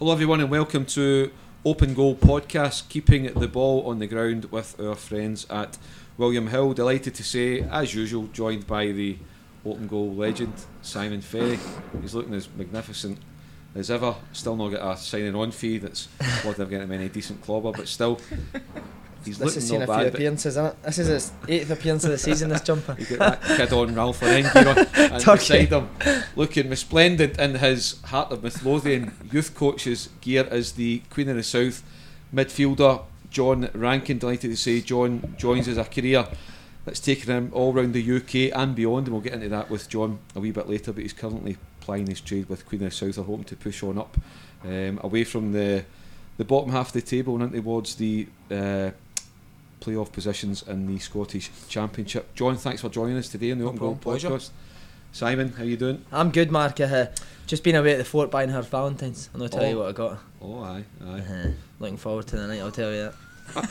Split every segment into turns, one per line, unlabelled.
Hello everyone and welcome to Open Goal Podcast, keeping the ball on the ground with our friends at William Hill. Delighted to say, as usual, joined by the Open Goal legend, Simon Ferry. He's looking as magnificent as ever. Still not got a signing on fee that's worth of getting him any decent clobber, but still, he's
this
looking not bad.
This has seen a few appearances, isn't it? This is his 8th appearance of the season, this jumper.
You got that kid on Ralph Lauren gear on, and beside him, looking resplendent in his Heart of Midlothian youth coach's gear, is the Queen of the South midfielder John Rankin. Delighted to say John joins us a career that's taken him all round the UK and beyond, and we'll get into that with John a wee bit later, but he's currently plying his trade with Queen of the South. Are hoping to push on up away from the bottom half of the table and in towards the playoff positions in the Scottish Championship. John, thanks for joining us today on the Open Goal Podcast. Simon, how you doing?
I'm good, Mark. Just been away at the fort buying her Valentine's. I'm going to tell you what I got.
Oh, aye.
Looking forward to the night, I'll tell you that.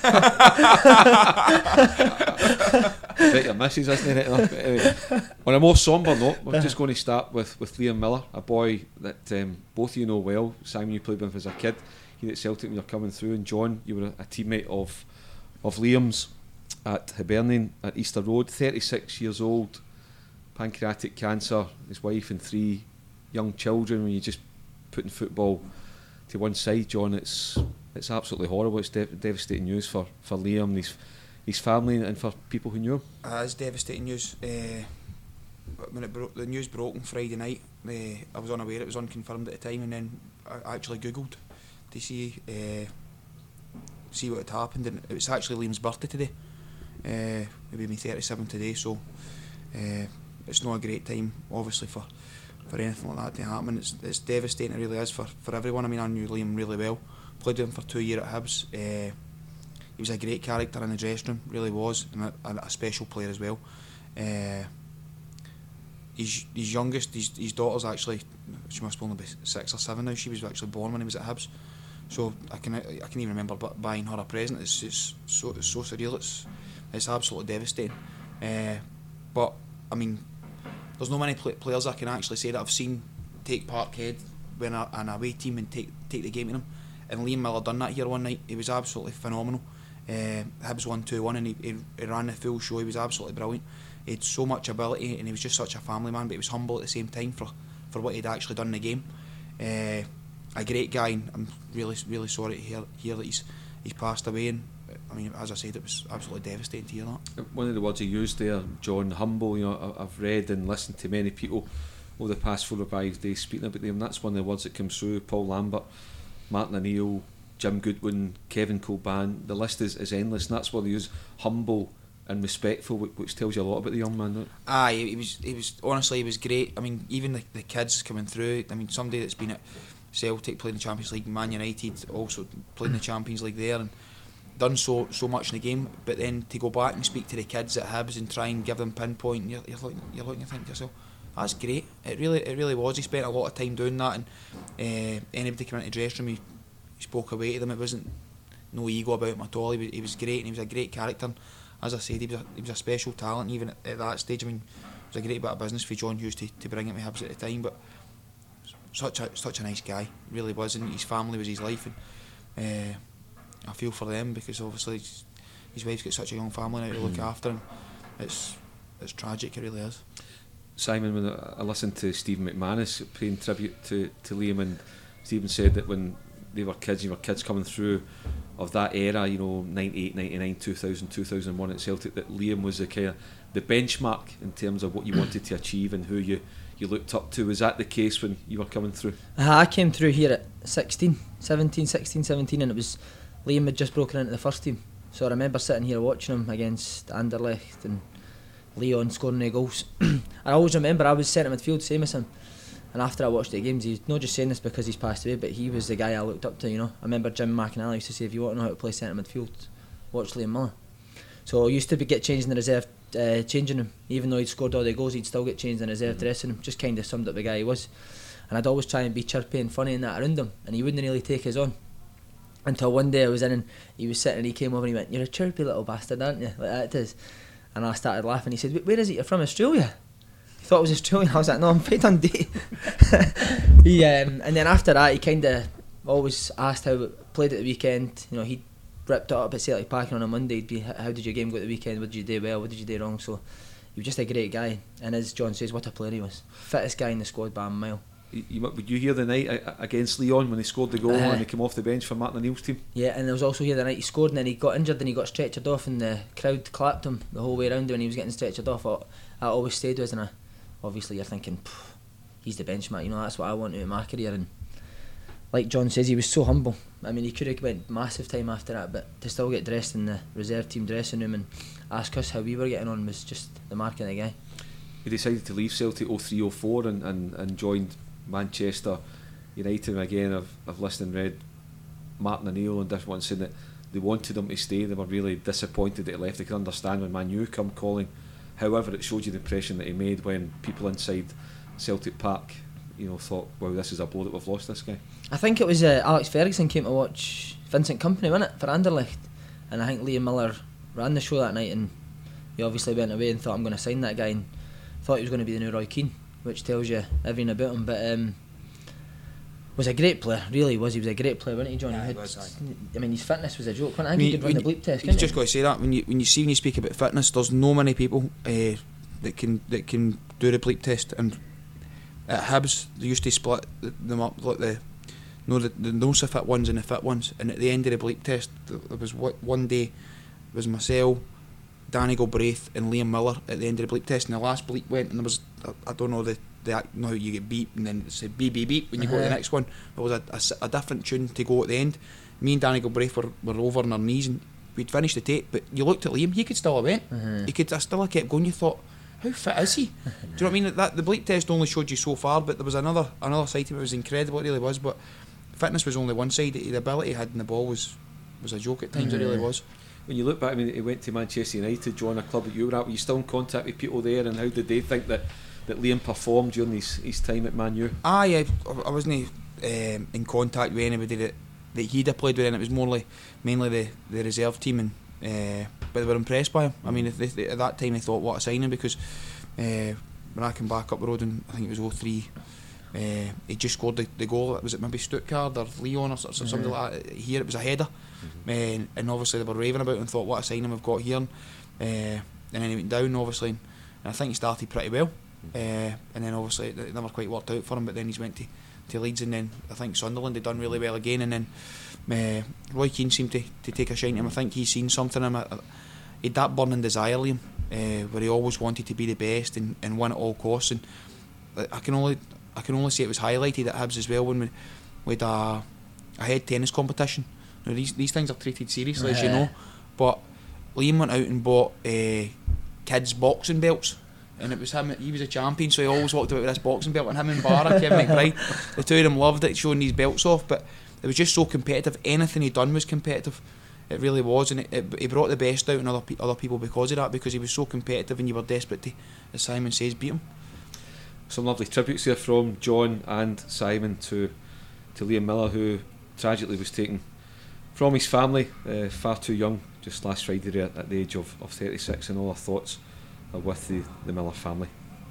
Bet your missus, isn't it? Anyway, on a more sombre note, we're just going to start with Liam Miller, a boy that both of you know well. Simon, you played with as a kid here at Celtic when you're coming through, and John, you were a teammate of Liam's at Hibernian at Easter Road. 36 years old, pancreatic cancer, his wife and 3 young children. When you're just putting football to one side, John, it's absolutely horrible. It's devastating news for Liam, his family, and for people who knew him.
It's devastating news. When the news broke on Friday night, I was unaware, it was unconfirmed at the time, and then I actually googled to see what had happened, and it was actually Liam's birthday today. He'll be 37 today, so it's not a great time, obviously, for anything like that to happen. It's devastating, it really is, for everyone. I mean, I knew Liam really well, played with him for 2 years at Hibs. He was a great character in the dressing room, really was, and a special player as well. His youngest, his daughter's actually, she must only be 6 or 7 now. She was actually born when he was at Hibs, so I can even remember buying her a present. It's just so surreal. It's absolutely devastating. But I mean, there's not many players I can actually say that I've seen take Parkhead when an away team and take the game to them. And Liam Miller done that here one night. He was absolutely phenomenal. Hibs won 2-1 and he ran the full show. He was absolutely brilliant. He had so much ability and he was just such a family man, but he was humble at the same time for what he'd actually done in the game. A great guy, and I'm really, really sorry to hear that he's passed away. And I mean, as I said, it was absolutely devastating to hear that.
One of the words he used there, John, humble. You know, I've read and listened to many people over the past 4 or 5 days speaking about them. That's one of the words that comes through. Paul Lambert, Martin O'Neill, Jim Goodwin, Kevin Coban. The list is endless, and that's where they use humble and respectful, which tells you a lot about the young man. Right?
Aye, he was honestly, he was great. I mean, even the kids coming through. I mean, somebody that's been at Celtic, playing the Champions League, Man United, also playing the Champions League there, and done so much in the game. But then to go back and speak to the kids at Hibs and try and give them pinpoint, you're looking to think to yourself, that's great. It really was. He spent a lot of time doing that, and anybody came into the dressing room, he spoke away to them. It wasn't no ego about him at all. He was great, and he was a great character. And as I said, he was a special talent even at that stage. I mean, it was a great bit of business for John Hughes to bring him to Hibs at the time, but such a nice guy, really was, and his family was his life, and I feel for them because obviously his wife's got such a young family now to look after, and it's tragic, it really is.
Simon, when I listened to Stephen McManus paying tribute to Liam, and Stephen said that when they were kids, coming through of that era, 98, 99, 2000, 2001 at Celtic, that Liam was the kind of the benchmark in terms of what you wanted to achieve and who you looked up to. Was that the case when you were coming through?
I came through here at 16, 17, and it was Liam had just broken into the first team. So I remember sitting here watching him against Anderlecht and Leon scoring the goals. I always remember I was centre midfield, same as him. And after I watched the games, he's not just saying this because he's passed away, but he was the guy I looked up to. I remember Jim McInally used to say, if you want to know how to play centre midfield, watch Liam Miller. So I used to get changed in the reserve changing room. Even though he'd scored all the goals, he'd still get changed in the reserve dressing room. Just kind of summed up the guy he was. And I'd always try and be chirpy and funny and that around him, and he wouldn't really take us on. Until one day I was in and he was sitting and he came over and he went, "You're a chirpy little bastard, aren't you?" Like that it is. And I started laughing. He said, "Where is it? You're from Australia?" He thought it was Australian. I was like, "No, I'm from Dundee." And then after that, he kind of always asked how it played at the weekend. You know, he ripped it up at Celtic Park on a Monday. He'd be, how did your game go at the weekend? What did you do well? What did you do wrong? So he was just a great guy, and as John says, what a player he was. Fittest guy in the squad by a mile.
Would you hear the night against Leon when he scored the goal and he came off the bench for Martin O'Neill's team?
Yeah, and there was also here the night he scored and then he got injured and he got stretchered off and the crowd clapped him the whole way around when he was getting stretchered off. That always stayed with us, and obviously you're thinking, he's the benchmark, you know, that's what I want out of my career. And like John says, he was so humble. I mean, he could have went massive time after that, but to still get dressed in the reserve team dressing room and ask us how we were getting on was just the mark of the guy.
He decided to leave Celtic 03-04 and joined Manchester United. And again, I've listened and read Martin O'Neill and different ones saying that they wanted him to stay. They were really disappointed that he left. They could understand when Man U come calling. However, it showed you the impression that he made when people inside Celtic Park, you know, thought, wow, this is a blow that we've lost this guy.
I think it was Alex Ferguson came to watch Vincent Kompany, wasn't it, for Anderlecht, and I think Liam Miller ran the show that night, and he obviously went away and thought, I'm going to sign that guy, and thought he was going to be the new Roy Keane, which tells you everything about him. But was a great player, really was. He was a great player, wasn't he, John?
Yeah,
I mean, his fitness was a joke. I think he could run the bleep test.
You've just got to say that when you speak about fitness, there's no many people that can do the bleep test. And at Hibs, they used to split them up like the no so fit ones and the fit ones. And at the end of the bleep test, there was one day it was myself, Danny Galbraith and Liam Miller at the end of the bleep test, and the last bleep went and there was I don't know know how you get beep and then it said beep beep beep when you go to the next one. There was a different tune to go at the end. Me and Danny Galbraith were over on our knees and we'd finished the tape, but you looked at Liam, he could still have went. He could still have kept going. You thought, how fit is he? Do you know what I mean? That the bleep test only showed you so far, but there was another side to it. It was incredible, it really was. But fitness was only one side. The ability he had in the ball was a joke at times. It really was.
When you look back, I mean, he went to Manchester United, joined a club that you were at. Were you still in contact with people there, and how did they think that Liam performed during his time at Man U? I
wasn't in contact with anybody that he'd have played with, and it was mainly the reserve team, and but they were impressed by him. I mean, they, at that time they thought, what a signing, because when I came back up the road in, I think it was 03, he just scored the goal. Was it maybe Stuttgart or Leon or something like that? Here it was a header. And obviously they were raving about it and thought, what a signing we've got here. And then he went down, obviously, and I think he started pretty well. And then obviously it never quite worked out for him, but then he's went to Leeds, and then I think Sunderland had done really well again, and then Roy Keane seemed to take a shine to him. I think he's seen something in him. He had that burning desire, Liam, where he always wanted to be the best and win at all costs. And I can only say it was highlighted at Hibs as well when we had a head tennis competition. Now, these things are treated seriously, as you know, but Liam went out and bought kids' boxing belts, and it was him. He was a champion, so he always walked about with this boxing belt, and him and Barra, Kevin McBride, the two of them loved it, showing these belts off. But it was just so competitive. Anything he'd done was competitive. It really was, and he brought the best out in other people because of that, because he was so competitive, and you were desperate to, as Simon says, beat him.
Some lovely tributes here from John and Simon to Liam Miller, who tragically was taken from his family far too young, just last Friday at the age of 36, and all our thoughts are with the Miller family.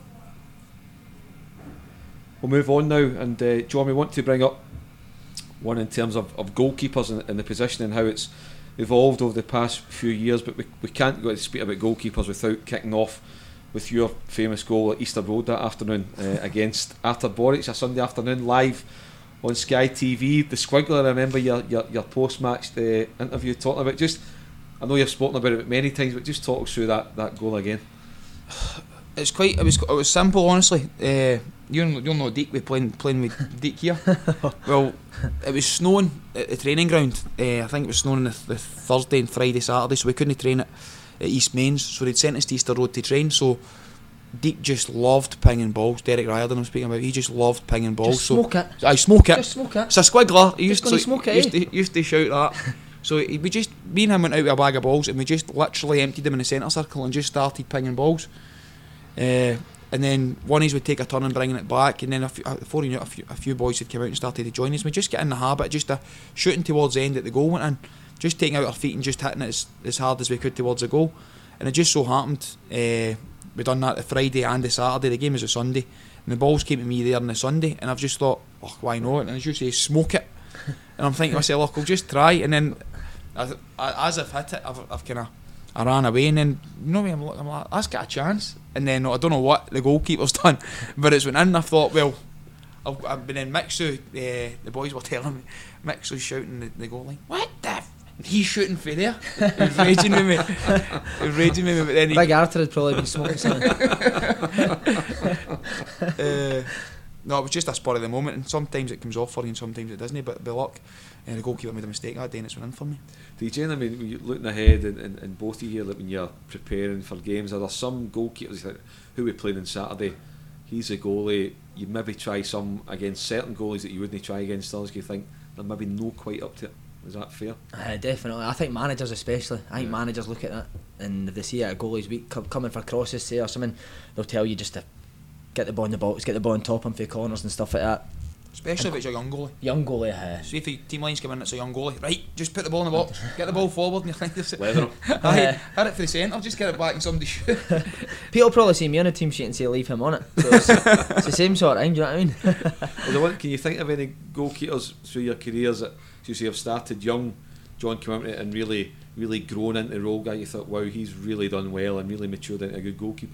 We'll move on now, and John, we want to bring up one in terms of goalkeepers in the position and how it's evolved over the past few years, but we can't go to speak about goalkeepers without kicking off with your famous goal at Easter Road that afternoon against Artur Boruc, a Sunday afternoon, live on Sky TV. The Squiggler, I remember your post-match interview talking about, just, I know you've spoken about it many times, but just talk us through that goal again.
It was simple, honestly. You'll know Deke, we're playing with Deke here. Well, it was snowing at the training ground. I think it was snowing the Thursday and Friday, Saturday, so we couldn't train at East Mains, so they'd sent us to Easter Road to train. So Deke just loved pinging balls. Derek Riordan I'm speaking about, he just loved pinging balls.
Just smoke it.
I smoke it.
Just smoke it.
It's a Squiggler. He used to shout that. So me and him went out with a bag of balls, and we just literally emptied them in the centre circle and just started pinging balls. And then one of us would take a turn and bringing it back, and then before you knew it, a few boys had come out and started to join us. We just get in the habit just shooting towards the end that the goal went in, just taking out our feet and just hitting it as hard as we could towards the goal. And it just so happened we done that the Friday and the Saturday. The game was a Sunday, and the balls came to me there on the Sunday, and I've just thought, oh, why not? And as you say, smoke it. And I'm thinking to myself, look, I'll just try. And then as I've hit it, I ran away, and then you know me, I'm like, that's got a chance. And then I don't know what the goalkeeper's done, but it's went in. And I thought, well, I've been in Mixu. The boys were telling me, Mixu's shouting the goal line. What the? He's shooting for there. He was raging with me. But then
Big Arthur had probably been smoking something.
No, it was just a spur of the moment, and sometimes it comes off for you and sometimes it doesn't, but by luck the goalkeeper made a mistake that day and it's went in for me.
DJ, I mean, when you're looking ahead and both of you here, like when you're preparing for games, are there some goalkeepers you think, who we playing on Saturday, he's a goalie, you maybe try some against certain goalies that you wouldn't try against others, do you think they're maybe not quite up to it? Is that fair?
Definitely. I think managers especially. I think managers look at that, and if they see a goalie's weak coming for crosses, say, or something, they'll tell you just to get the ball in the box, get the ball on top and for corners and stuff like that.
Especially if it's a young goalie.
Young goalie,
So if the team line's come in, it's a young goalie. Right, just put the ball in the box, get the ball forward, and you think this.
Leather him.
Hit it for the centre, just get it back and somebody shoot.
People probably see me on a team sheet and say leave him on it. So it's the same sort of thing. Do you know what I mean?
Can you think of any goalkeepers through your careers that you say have started young? John came out and really grown into the role. Guy, you thought, wow, he's really done well and really matured into a good goalkeeper.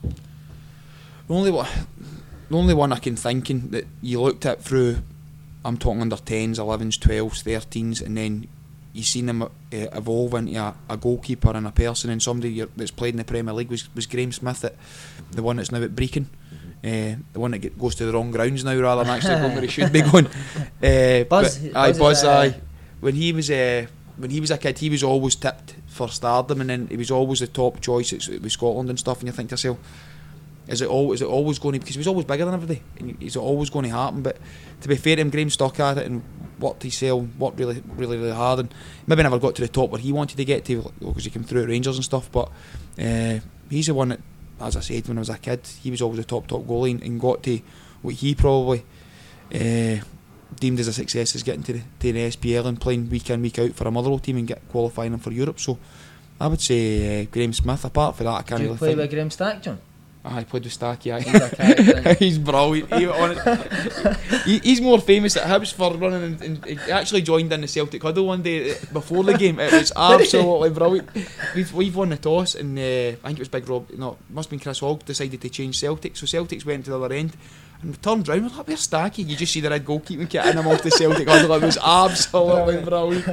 The only one I can think that you looked at through, I'm talking under 10s, 11s, 12s, 13s, and then you seen them evolve into a goalkeeper and a person and somebody that's played in the Premier League was Graham Smith, the one that's now at Brecon. The one that goes to the wrong grounds now rather than actually going where he should be going. Buzz. When he was a kid, he was always tipped for stardom, and then he was always the top choice with Scotland and stuff. And you think to yourself, is it always going to? Because he was always bigger than everybody. Is it always going to happen? But to be fair to him, Graham stuck at it and worked really hard, and maybe never got to the top where he wanted to get to because he came through at Rangers and stuff. But he's the one that, as I said, when I was a kid, he was always the top goalie and got to what he probably deemed as a success is getting to the SPL and playing week in week out for a Motherwell team and get qualifying for Europe. So I would say Graham Smith. Apart from that, I can't
really
think.
Did you play with Graham Stack, John?
I played with Stacky. He's brilliant. He's more famous at Hibs for running and he actually joined in the Celtic huddle one day before the game. It was absolutely brilliant. We've won the toss and I think it was Big Rob, no, it must have been Chris Hogg, decided to change Celtic, so Celtics went to the other end and we turned round, we're like, where's Stacky? You just see the red goalkeeping kit in him off the Celtic huddle. It was absolutely brilliant.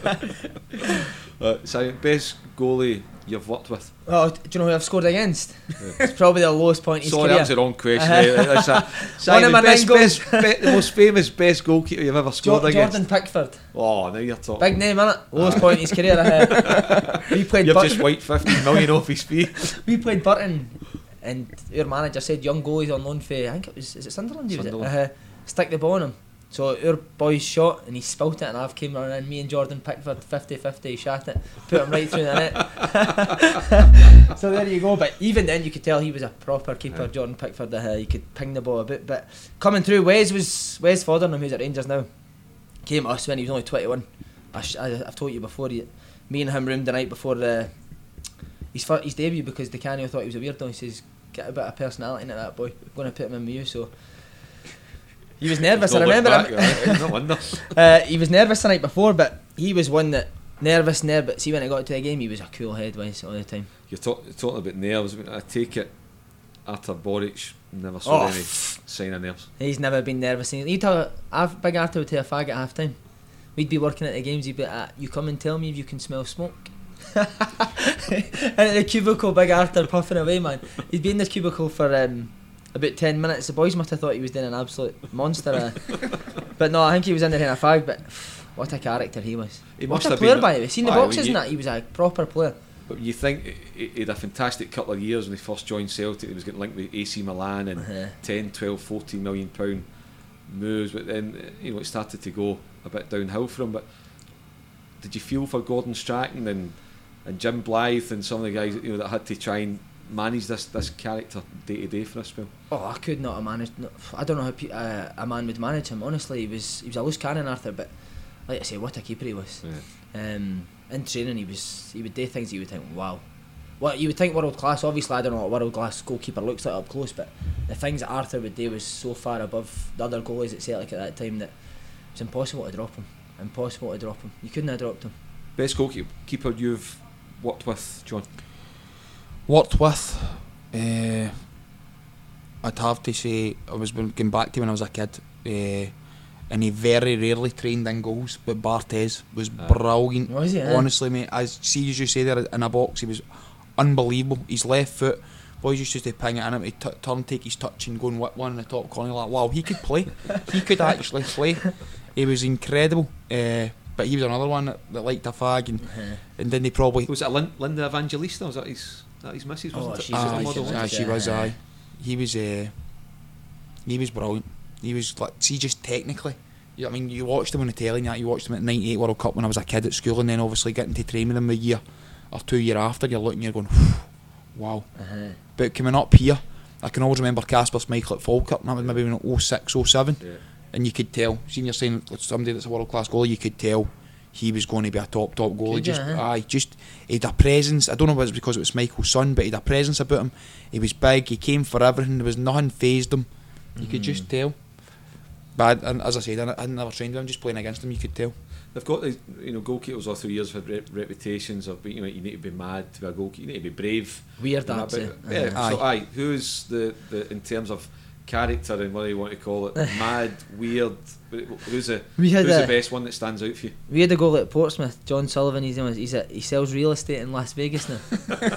So best goalie you've worked with?
Oh, do you know who I've scored against? It's probably the lowest point in his
Sorry,
career.
that was the wrong question. Simon,
One of my
the most famous best goalkeeper you've ever scored against?
Jordan Pickford.
Oh, now you're talking.
Big name, innit? Lowest point in his career. We played.
You've just wiped 15 million off his fee.
We played Burton, and our manager said young goalies on loan for, I think it was, is it Sunderland?
Sunderland.
Stick the ball on him. So our boys shot and he spilt it and I've came running in, me and Jordan Pickford 50-50 shot it, put him right through the net. So there you go. But even then you could tell he was a proper keeper, yeah. Jordan Pickford. He could ping the ball a bit. But coming through, Wes Foderingham, who's at Rangers now, came to us when he was only 21. I've told you before, me and him roomed the night before his debut because Di Canio thought he was a weirdo. He says, get a bit of personality into that boy, I'm going to put him in with you. So he was nervous. I remember him. He was nervous the night before, but he was one that nervous. But see, when I got to the game, he was a cool head all the time.
You're talking about nerves. I take it Artur Boruc never saw any sign of nerves.
He's never been nervous. Big Artur would take a fag at half time. We'd be working at the games. He'd be like, you come and tell me if you can smell smoke. And at the cubicle, Big Artur puffing away, man. He'd be in this cubicle for about 10 minutes. The boys must have thought he was doing an absolute monster. But no, I think he was in there in a fag. But what a character he was.
He
what
must
a
have
player,
been,
by the way. Seen the boxes and that, he was a proper player.
But you think he had a fantastic couple of years when he first joined Celtic. He was getting linked with AC Milan and 10, 12, 14 million pound moves. But then it started to go a bit downhill for him. But did you feel for Gordon Strachan and Jim Blythe and some of the guys that had to try and manage this character day to day for a spell?
Oh, I could not have managed. I don't know how a man would manage him. Honestly, he was a loose cannon, Arthur. But like I say, what a keeper he was. Yeah. In training, he would do things you would think, wow. Well, you would think world class. Obviously, I don't know what a world class goalkeeper looks like up close, but the things that Arthur would do was so far above the other goalies at Celtic at that time that It's impossible to drop him. Impossible to drop him. You couldn't have dropped him.
Best goalkeeper you've worked with, John?
Worked with, I'd have to say I was going back to when I was a kid, and he very rarely trained in goals, but Barthez was brilliant.
Was he?
Honestly, mate, as you say there in a box, he was unbelievable. His left foot, boys used to ping it in him, he'd turn, take his touch and go and whip one in the top corner. Like, wow, he could play. He could actually play. He was incredible. But he was another one that liked a fag, and then they probably...
Was it Linda Evangelista? Was that his missus, wasn't it?
She was.
He was brilliant. He was like, see, just technically, I mean, you watched him on the telly and you watched him at the '98 World Cup when I was a kid at school, and then obviously getting to train with him a year or 2 years after, you're looking, you're going, wow. But coming up here, I can always remember Kasper Schmeichel at Falkirk, and that was maybe in 06, 07, and you could tell, seeing you're saying somebody that's a world class goalie, you could tell he was going to be a top goalie. He had a presence. I don't know if it was because it was Michael's son, but he had a presence about him. He was big, he came for everything, there was nothing fazed him. You could just tell. But as I said, I never trained with him, just playing against him, you could tell.
They've got the goalkeepers all through years have had reputations of being, you need to be mad to be a goalkeeper, you need to be brave.
Weird, actually.
Who's the in terms of character and what do you want to call it, mad, weird, who's the best one that stands out for you?
We had a goal at Portsmouth, John Sullivan. He sells real estate in Las Vegas now.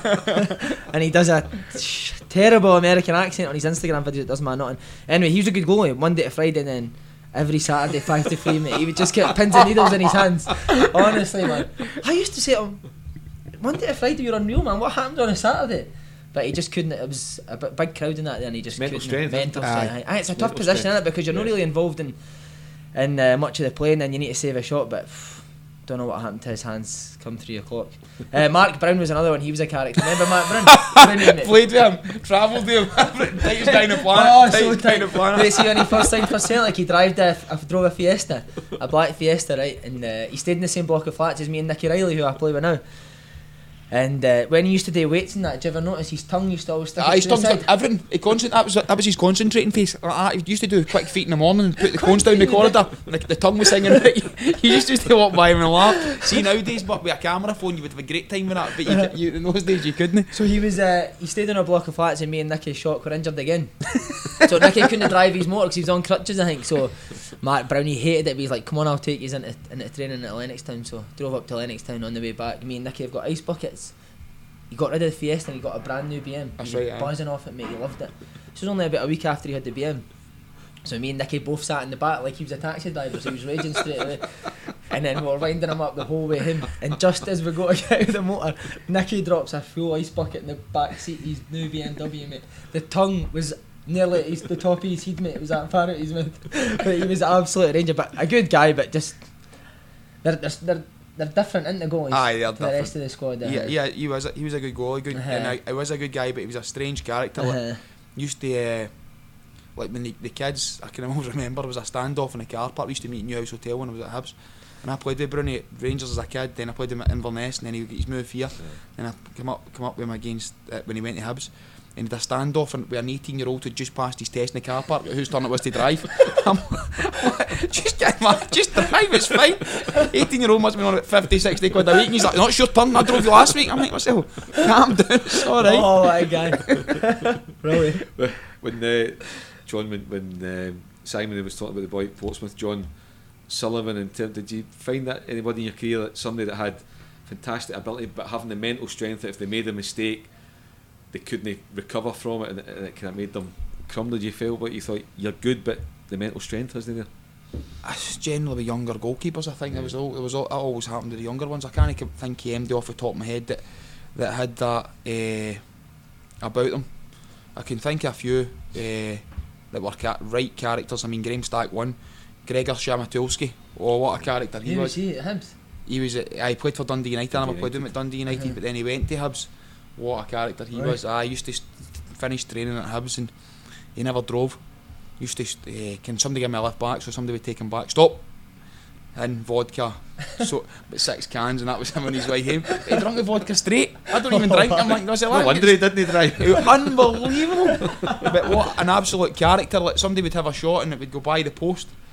And he does a terrible American accent on his Instagram videos. It doesn't matter nothing. Anyway, he was a good goalie Monday to Friday, and then every Saturday 5 to 3, mate, he would just get pins and needles in his hands. Honestly, man, I used to say to him, Monday to Friday you're unreal, man, what happened on a Saturday? But he just couldn't. It was a big crowd in that there, and he just
mental
couldn't.
Strength.
Mental strength. It's a tough position, isn't it? Because you're not really involved in much of the playing, and you need to save a shot. But don't know what happened to his hands come 3 o'clock. Mark Brown was another one. He was a character. Remember Mark Brown?
Played with him, travelled with him. Tightest guy in the planet.
Oh, so tight. Wait, see, when he first signed for Celtic, he drove a Fiesta, a black Fiesta, right? And he stayed in the same block of flats as me and Nicky Riley, who I play with now. And when he used to do weights and that, did you ever notice his tongue used to always stick
his
to the
tongue
side?
everything. That was his concentrating face. He used to do quick feet in the morning and put the cones down the corridor, and the tongue was singing out. He used to walk by him and laugh. See, nowadays, but with a camera phone, you would have a great time with that. But you in those days, you couldn't.
So he stayed in a block of flats, and me and Nicky Shock were injured again. So Nicky couldn't drive his motor because he was on crutches, I think. So Mark Brown, he hated it, but he's like, come on, I'll take you into training at Lennoxtown. So drove up to Lennoxtown. On the way back, me and Nicky have got ice buckets. He got rid of the Fiesta and he got a brand new BM.
That's
he was
right,
buzzing off it, mate. He loved it. This was only about a week after he had the BM. So me and Nicky both sat in the back like he was a taxi driver, so he was raging straight away. And then we were winding him up the whole way home. And just as we got to get out of the motor, Nicky drops a full ice bucket in the back seat of his new BMW, mate. The tongue was nearly the top of his head, mate. It was that far out his mouth. But he was an absolute ranger. But a good guy, but just they're different, isn't they, goalies? To the rest of the squad.
Yeah, he was a good goalie, and he was a good guy, but he was a strange character. Like, used to like when the kids, I can always remember there was a standoff in the car park. We used to meet in Newhouse Hotel when I was at Hibs, and I played with Brownie at Rangers as a kid. Then I played with him at Inverness, and then he got his move here. And I come up with him against when he went to Hibs. And he had a standoff with an 18-year-old who just passed his test in the car park, whose turn it was to drive. Just drive, it's fine. 18-year-old must have been on about 50, 60 quid a week, and he's like, no, it's your turn, I drove you last week. I'm like, myself, calm down, it's alright.
Oh, what a guy. Brilliant.
When Simon was talking about the boy at Portsmouth, John Sullivan, did you find that anybody in your career, that somebody that had fantastic ability but having the mental strength that if they made a mistake they couldn't recover from it, and it kind of made them crumble? Did you feel, but you thought you're good but the mental strength isn't there?
It's generally with younger goalkeepers, I think. It always happened to the younger ones. I can't think of MD off the top of my head that had that about them. I can think of a few that were right characters. I mean, Graham Stack won. Gregor Shamatulski, what a character he was.
He at Hibs?
He was. I played for Dundee United. I never played with him at Dundee United, but then he went to Hibs. What a character he was. I used to finish training at Hibs and he never drove. Used to can somebody give me a lift back, so somebody would take him back. Stop. And vodka, so about 6 cans, and that was him on his way home. He drank the vodka straight. I don't even drink. I'm like, no
wonder he didn't drive.
Unbelievable. But what an absolute character. Like, somebody would have a shot and it would go by the post,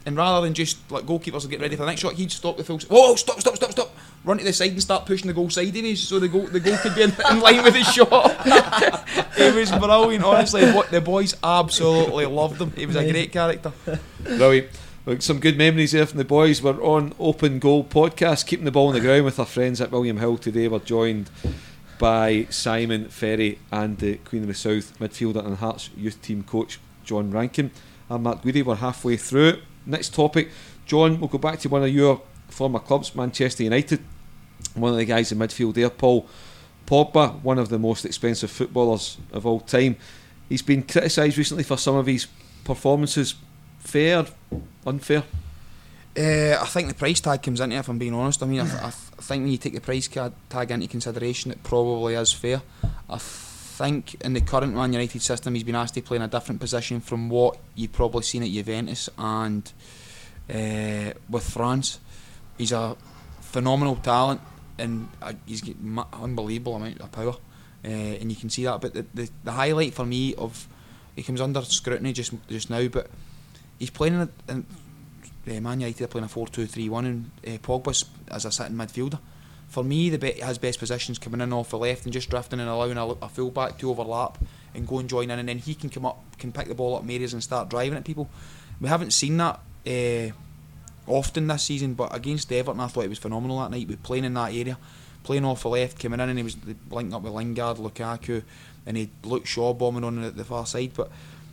and rather than just like goalkeepers are getting ready for the next shot, he'd stop the full. Whoa! Stop! Run to the side and start pushing the goal sideways so the goal could be in line with the shot. It was brilliant, honestly. The boys absolutely loved him. He was a great character.
Brilliant. Look, some good memories there from the boys. We're on Open Goal Podcast, keeping the ball on the ground with our friends at William Hill today. We're joined by Simon Ferry and the Queen of the South midfielder and Hearts youth team coach John Rankin. I'm Mark Goody. We're halfway through it. Next topic, John, we'll go back to one of your former clubs, Manchester United. One of the guys in midfield there, Paul Pogba, one of the most expensive footballers of all time. He's been criticised recently for some of his performances. Fair, unfair?
I think the price tag comes into it, if I'm being honest. I mean, I think when you take the price tag into consideration, it probably is fair. I think in the current Man United system, he's been asked to play in a different position from what you've probably seen at Juventus and with France. He's a phenomenal talent and he's got unbelievable amount of power, and you can see that. But the highlight for me of he comes under scrutiny just now, but he's playing in Man United are playing a 4-2-3-1 and Pogba's as a sitting midfielder. For me, his best position's coming in off the left and just drifting and allowing a full back to overlap and go and join in, and then he can come up, can pick the ball up in areas and start driving at people. We haven't seen that often this season, but against Everton I thought he was phenomenal that night. We playing in that area, playing off the left, coming in, and he was linking up with Lingard, Lukaku, and he Luke Shaw bombing on at the far side. But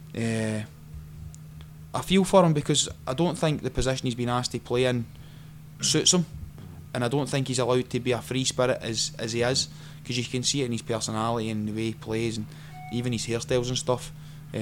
I feel for him because I don't think the position he's been asked to play in suits him, and I don't think he's allowed to be a free spirit as he is, because you can see it in his personality and the way he plays and even his hairstyles and stuff.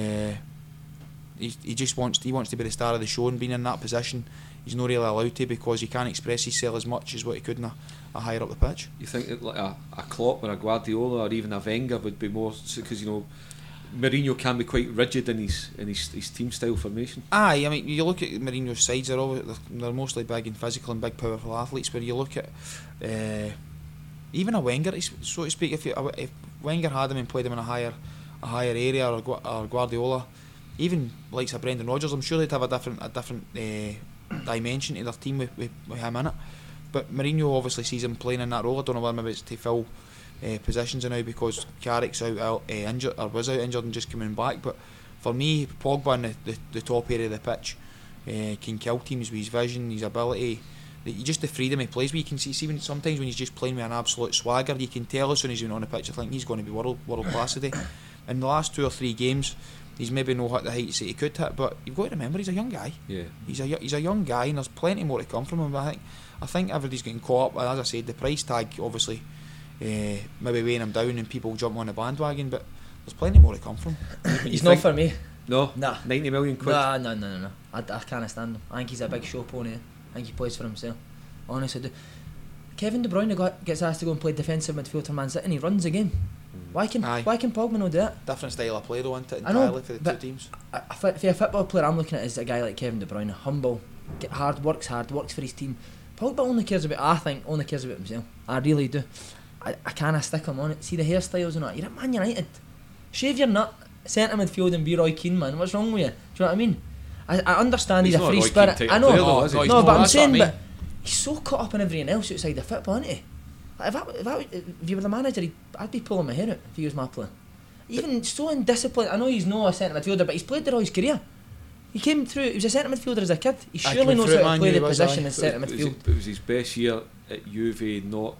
He just wants to be the star of the show, and being in that position he's not really allowed to, because he can't express himself as much as what he could in a higher up the pitch.
You think that like a Klopp or a Guardiola or even a Wenger would be more, because Mourinho can be quite rigid in his team style formation.
Aye, I mean, you look at Mourinho's sides, they're mostly big and physical and big powerful athletes, but you look at even a Wenger, so to speak, if Wenger had him and played him in a higher area, or Guardiola, even likes of Brendan Rodgers, I'm sure they'd have a different dimension to their team with him in it. But Mourinho obviously sees him playing in that role. I don't know whether maybe it's to fill positions now because Carrick's out injured, or was out injured and just coming back. But for me, Pogba in the top area of the pitch can kill teams with his vision, his ability, just the freedom he plays with. You can see even sometimes when he's just playing with an absolute swagger, you can tell as soon as he's on the pitch, I think he's going to be world class today. In the last 2 or 3 games, he's maybe not hit the heights that he could hit, but you've got to remember he's a young guy.
Yeah,
he's a young guy, and there's plenty more to come from him. I think everybody's getting caught up. As I said, the price tag obviously maybe weighing him down, and people jump on the bandwagon, but there's plenty more to come from him.
He's not for me.
No,
nah.
90 million quid.
No. I can't stand him. I think he's a big show pony. I think he plays for himself. Honestly, do. Kevin De Bruyne gets asked to go and play defensive midfield for Man City, and he runs the game. Why can Pogba not do that?
Different style of play though, isn't it, entirely for the two teams.
For a football player, I'm looking at is a guy like Kevin De Bruyne, humble, works hard, works for his team. Pogba only cares about himself. I really do. I can't stick him on it. See the hairstyles and that. You're at Man United. Shave your nut, centre midfield, and be Roy Keane, man. What's wrong with you? Do you know what I mean? I understand he's a free spirit. I know. No, but I'm saying, but he's so caught up in everything else outside the football, isn't he? Like if you were the manager, I'd be pulling my hair out if he was my player. Even so indisciplined. I know he's not a centre midfielder, but he's played the his career. He came through. He was a centre midfielder as a kid. He surely knows how to play the position in centre midfield.
It was his best year at Juve, not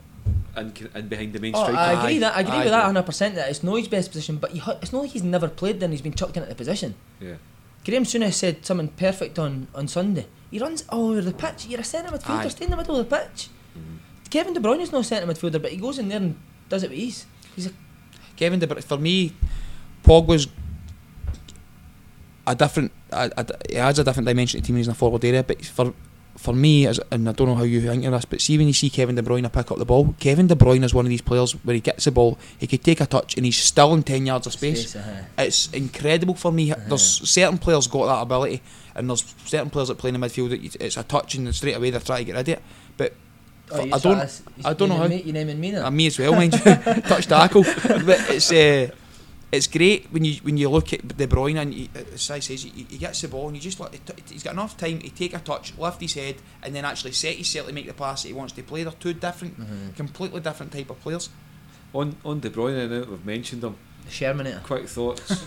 in behind the main striker.
I agree with that 100%. That it's not his best position, but it's not like he's never played there and he's been chucked into the position.
Yeah.
Graham Souness said something perfect on Sunday. He runs all over the pitch. You're a centre midfielder, stay in the middle of the pitch. Kevin De Bruyne is not a centre midfielder, but he goes in there and does it with ease.
Kevin De Bruyne, for me, Pogba's a different. He adds a different dimension to the team. He's in a forward area, but for me, and I don't know how you think of this, but see when you see Kevin De Bruyne pick up the ball, Kevin De Bruyne is one of these players where he gets the ball, he could take a touch and he's still in 10 yards of space. It's incredible for me. There's certain players got that ability, and there's certain players that play in the midfield. It's a touch and straight away they're trying to get rid of it. But I don't know how.
You naming me now?
Me as well, mind you. Touch tackle. But it's it's great when you look at De Bruyne and as Si says, he gets the ball and you just he's got enough time to take a touch, lift his head, and then actually set himself to make the pass that he wants to play. They're two different, completely different type of players.
On De Bruyne, now that we've mentioned him,
Shermanator.
quick thoughts.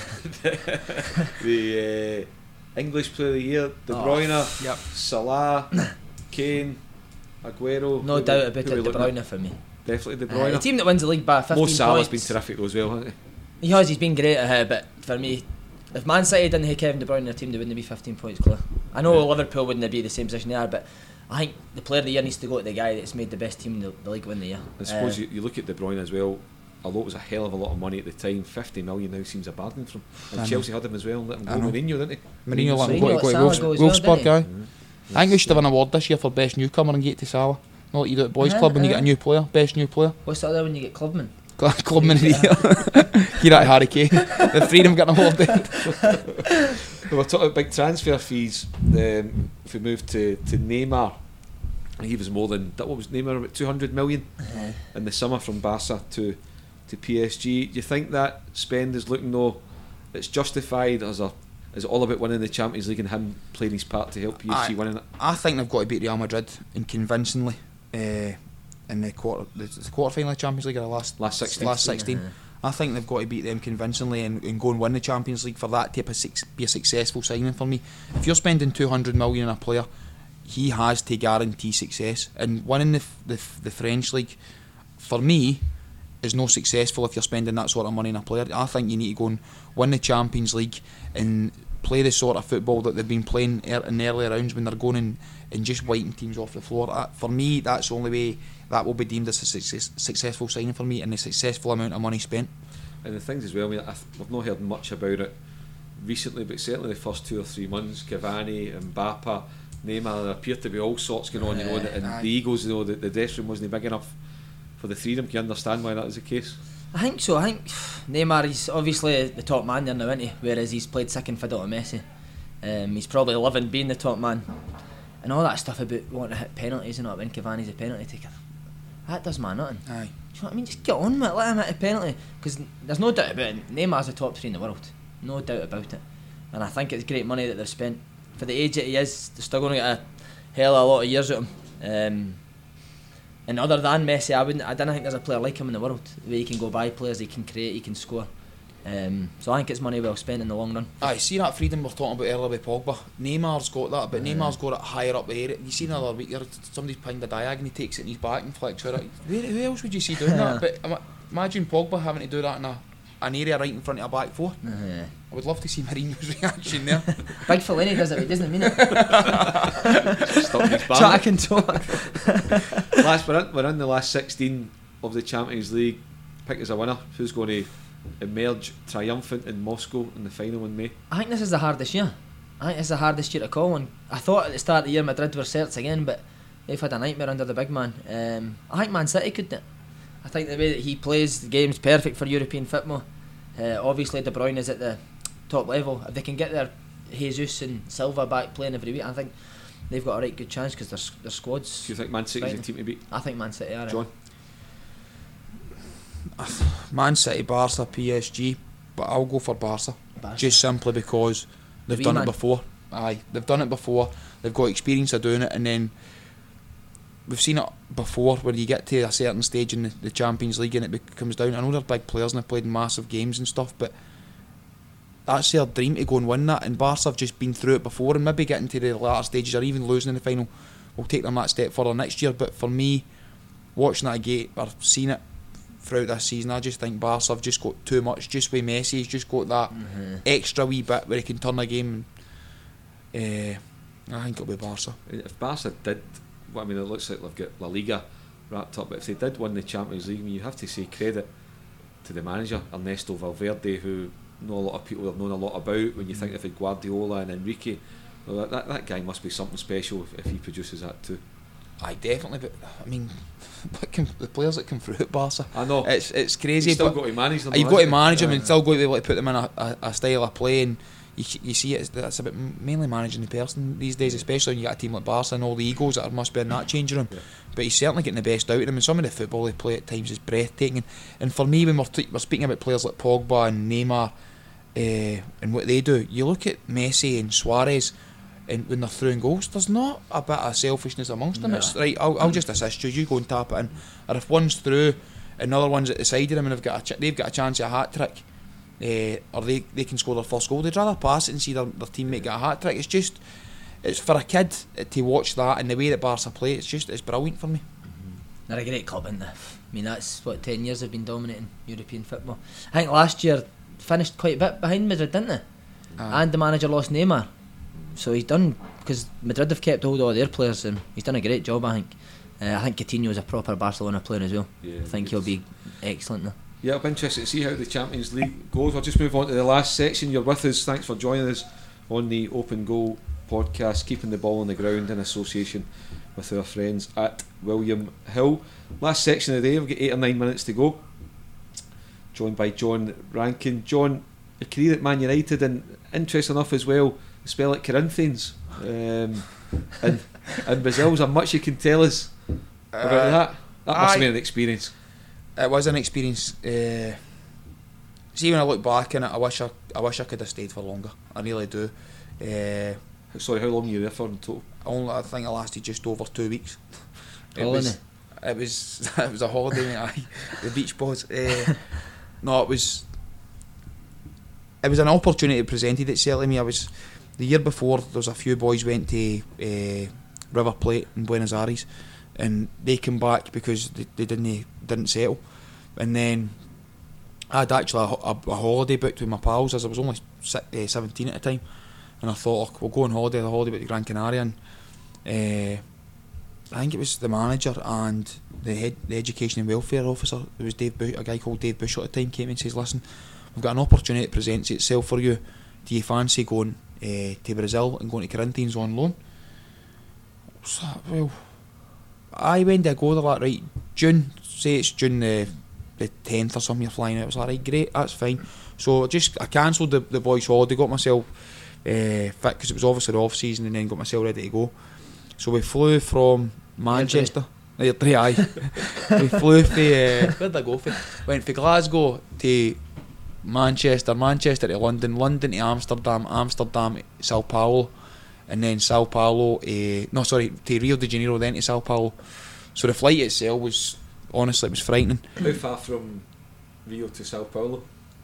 The English Player of the Year, De Bruyne,
Yep.
Salah, Kane, Aguero.
No doubt about it, De Bruyne for me.
Definitely De Bruyne.
The team that wins the league by 15
Mo
points.
Salah's been terrific though as well, hasn't he?
He's been great at it, but for me, if Man City didn't have Kevin De Bruyne in their team, they wouldn't be 15 points clear. I know Liverpool wouldn't be the same position they are, but I think the player of the year needs to go to the guy that's made the best team in the league win the year.
I suppose you look at De Bruyne as well, although it was a hell of a lot of money at the time, 50 million now seems a bargain from him. And Chelsea had him as well, and let him go. Mourinho, didn't he?
Mourinho let him
Mourinho
go to
let Salah go as well,
Wolfsburg,
didn't
guy.
Mm-hmm.
I think we should have an award this year for best newcomer and get to Salah. Not like you do at Boys Club when you get a new player, best new player.
What's the other when you get Clubman?
Clubman of the year. Give that to Harry Kane. The freedom getting awarded.
We were talking about big transfer fees. If we move to Neymar, he was more than that. What was Neymar, about 200 million in the summer from Barca to PSG. Do you think that spend is looking though it's justified, or is it all about winning the Champions League and him playing his part to help PSG winning it?
I think they've got to beat Real Madrid and convincingly in the quarter final of the Champions League or the last 16. I think they've got to beat them convincingly and go and win the Champions League for that to be a successful signing for me. If you're spending 200 million on a player, he has to guarantee success, and winning the French league for me is no successful if you're spending that sort of money on a player. I think you need to go and win the Champions League and play the sort of football that they've been playing in the early rounds when they're going and just wiping teams off the floor. For me, that's the only way that will be deemed as a successful signing for me, and a successful amount of money spent.
And the things as well, I mean, I've not heard much about it recently, but certainly the first 2 or 3 months, Cavani, Mbappe, Neymar, there appeared to be all sorts going on, and the egos, the dressing room wasn't big enough for the three of them. Can you understand why that is the case?
I think so. I think Neymar, he's obviously the top man there now, isn't he? Whereas he's played second fiddle to Messi. He's probably loving being the top man. And all that stuff about wanting to hit penalties and not when Cavani's a penalty taker, that does man nothing.
Aye.
Do you know what I mean? Just get on with it, let him hit a penalty. Because there's no doubt about it, Neymar's the top 3 in the world. No doubt about it. And I think it's great money that they've spent. For the age that he is, they're still going to get a hell of a lot of years out of him. And other than Messi, I don't think there's a player like him in the world. The way he can go by players, he can create, he can score. So I think it's money well spent in the long run.
Aye, see that freedom we're talking about earlier with Pogba. Neymar's got that, but Neymar's got it higher up the area. You seen the other week, somebody's pinged a diag and he takes it in his back and flicks it. Who else would you see doing that? But imagine Pogba having to do that in an area right in front of a back four. I would love to see Mourinho's reaction there.
Big Fellaini does it, but he doesn't mean it.
Stop his
Track and toe.
We're in the last 16 of the Champions League. Pick as a winner. Who's going to emerge triumphant in Moscow in the final in May?
I think this is the hardest year. I think it's the hardest year to call one. I thought at the start of the year Madrid were certs again, but they've had a nightmare under the big man. I think Man City could do it. I think the way that he plays the game's perfect for European football. Obviously De Bruyne is at the top level. If they can get their Jesus and Silva back playing every week, I think they've got a right good chance because their squad's.
Do you think Man City's the team to beat?
I think Man City are.
John?
Man City, Barca, PSG, but I'll go for Barca. Just simply because they've done it before. Aye, they've done it before. They've got experience of doing it, and then we've seen it before where you get to a certain stage in the Champions League and it comes down. I know they're big players and they've played massive games and stuff, but that's their dream to go and win that, and Barca have just been through it before, and maybe getting to the latter stages or even losing in the final will take them that step further next year. But for me, watching that game or seeing it throughout this season, I just think Barca have just got too much. Just with Messi, he's just got that extra wee bit where he can turn a game. I think it'll be Barca.
If Barca did, I mean, it looks like they've got La Liga wrapped up, but if they did win the Champions League, I mean, you have to say credit to the manager Ernesto Valverde, who a lot of people have known a lot about. When you think of Guardiola and Enrique, well, that guy must be something special if he produces that too.
Aye, definitely. But I mean, the players that come through at Barca,
I know
it's crazy.
You've still got to manage them.
You've got to manage them and still got to be able to put them in a style of play. And you see it's about mainly managing the person these days, especially when you got a team like Barca and all the egos that must be in that changing room. But he's certainly getting the best out of them, and some of the football they play at times is breathtaking. And for me, when we're speaking about players like Pogba and Neymar and what they do, you look at Messi and Suarez, and when they're throwing goals, there's not a bit of selfishness amongst them. It's right, I'll just assist you go and tap it in. Or if one's through and another one's at the side of them and they've got a chance at a hat trick, or they can score their first goal, they'd rather pass it and see their teammate get a hat trick. It's for a kid to watch that, and the way that Barca play, it's brilliant for me.
They're a great club, aren't they? I mean, that's what 10 years they've been dominating European football. I think last year finished quite a bit behind Madrid, didn't they? And the manager lost Neymar, so he's done, because Madrid have kept hold of all their players, and he's done a great job. I think Coutinho is a proper Barcelona player as well. I think he'll be excellent now.
Yeah, I'll be interested to see how the Champions League goes. I'll just move on to the last section. You're with us. Thanks for joining us on the Open Goal podcast, keeping the ball on the ground in association with our friends at William Hill. Last section of the day, we've got 8 or 9 minutes to go. Joined by John Rankin. John, your career at Man United, and interesting enough as well, the spell at Corinthians and Brazil. Is there much you can tell us about that? That must have been an experience.
It was an experience. See, when I look back on it, I wish I could have stayed for longer. I really do.
Sorry, how long were you there for in total?
I think it lasted just over 2 weeks. It
was
a holiday, mate. The beach balls. No, it was an opportunity presented itself to me. The year before, there was a few boys went to River Plate in Buenos Aires, and they came back because they didn't settle. And then I had actually a holiday booked with my pals, as I was only 17 at the time, and I thought, we'll go on holiday to Gran Canaria, and I think it was the manager and the education and welfare officer, it was a guy called Dave Bush at the time, came and says, listen, we've got an opportunity that presents itself for you. Do you fancy going to Brazil and going to Corinthians on loan? So, well, when did I go there? Like, right, June, say it's June the 10th or something, you're flying out. I was like, right, great, that's fine. So I cancelled the boys' holiday, got myself fit, because it was obviously the off season, and then got myself ready to go. So we flew from Manchester. We flew where'd I go for? Went from Glasgow to Manchester to London to Amsterdam, Sao Paulo, and then Sao Paulo to Rio de Janeiro, then to Sao Paulo. So the flight itself was, honestly, it was frightening.
How far from Rio to Sao Paulo?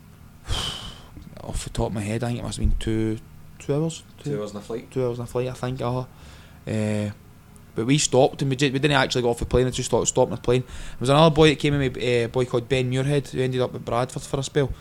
Off the top of my head, I think it must have been 2 hours.
2 hours in a flight?
2 hours in a flight, I think. But we stopped, and we didn't actually go off the plane. I just stopped on the plane. There was another boy that came in, a boy called Ben Muirhead, who ended up at Bradford for a spell.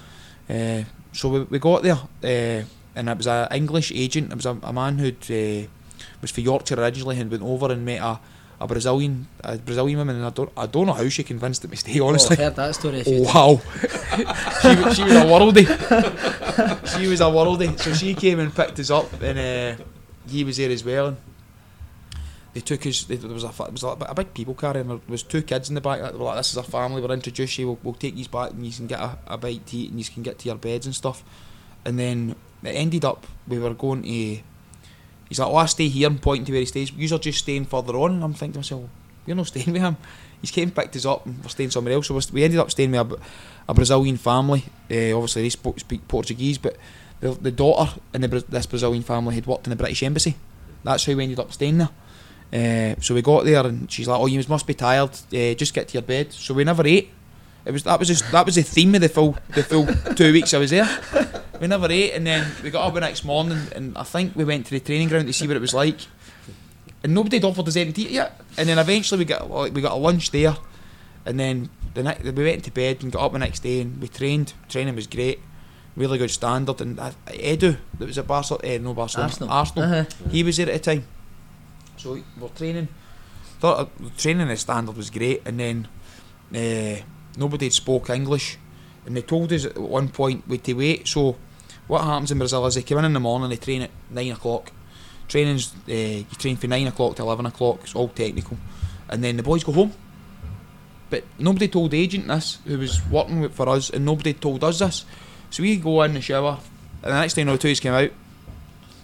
So we got there, and it was an English agent. It was a man who was for Yorkshire originally, and went over and met a Brazilian woman, and I don't know how she convinced him to stay, honestly.
I've heard that story.
Wow. she was a worldie. She was a worldie. So she came and picked us up, and he was there as well. And they took us. There was a big people carrier, and there was 2 kids in the back. They were like, "This is our family. We'll introduce you. We'll take you back, and you can get a bite to eat, and you can get to your beds and stuff." And then it ended up we were going to. He's like, "Oh, I stay here," and pointing to where he stays. You're just staying further on. And I'm thinking to myself, "We're not staying with him. He's came and picked us up, and we're staying somewhere else." So we ended up staying with a Brazilian family. Obviously, they speak Portuguese, but the daughter in this Brazilian family had worked in the British Embassy. That's how we ended up staying there. So we got there, and she's like, "Oh, you must be tired. Just get to your bed." So we never ate. That was the theme of the full 2 weeks I was there. We never ate, and then we got up the next morning, and I think we went to the training ground to see what it was like, and nobody had offered us anything to eat yet. And then eventually we got a lunch there, and then we went to bed and got up the next day, and we trained. Training was great, really good standard. And Edu, that was at Arsenal. He was there at the time. So we're training. Thought the training and standard was great, and then nobody had spoke English, and they told us at one point we had to wait. So what happens in Brazil is they come in the morning, they train at 9 o'clock. Training's you train from 9 o'clock to 11 o'clock. It's all technical, and then the boys go home. But nobody told the agent this, who was working for us, and nobody told us this. So we go in the shower, and the next thing you know, the 2 came out.